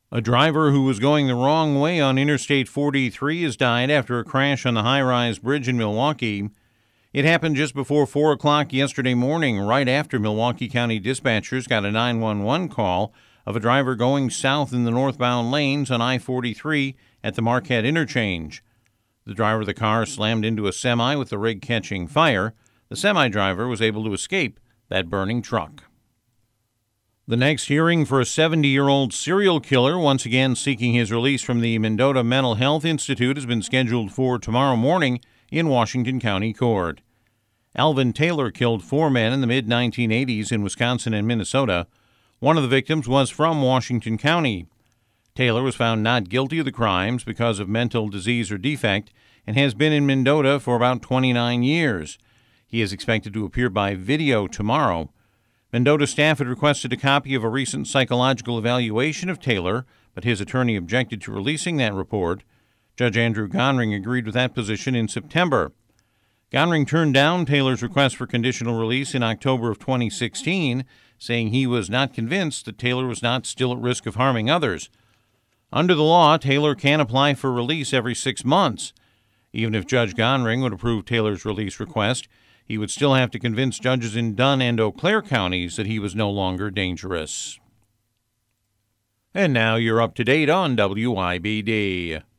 A driver who was going the wrong way on Interstate 43 has died after a crash on the high-rise bridge in Milwaukee. It happened just before 4 o'clock yesterday morning, right after Milwaukee County dispatchers got a 911 call of a driver going south in the northbound lanes on I-43 at the Marquette interchange. The driver of the car slammed into a semi with the rig catching fire. The semi-driver was able to escape that burning truck. The next hearing for a 70-year-old serial killer once again seeking his release from the Mendota Mental Health Institute has been scheduled for tomorrow morning in Washington County Court. Alvin Taylor killed 4 men in the mid-1980s in Wisconsin and Minnesota. One of the victims was from Washington County. Taylor was found not guilty of the crimes because of mental disease or defect and has been in Mendota for about 29 years. He is expected to appear by video tomorrow. Mendota staff had requested a copy of a recent psychological evaluation of Taylor, but his attorney objected to releasing that report. Judge Andrew Gonring agreed with that position in September. Gonring turned down Taylor's request for conditional release in October of 2016, saying he was not convinced that Taylor was not still at risk of harming others. Under the law, Taylor can apply for release every 6 months. Even if Judge Gonring would approve Taylor's release request, he would still have to convince judges in Dunn and Eau Claire counties that he was no longer dangerous. And now you're up to date on WIBD.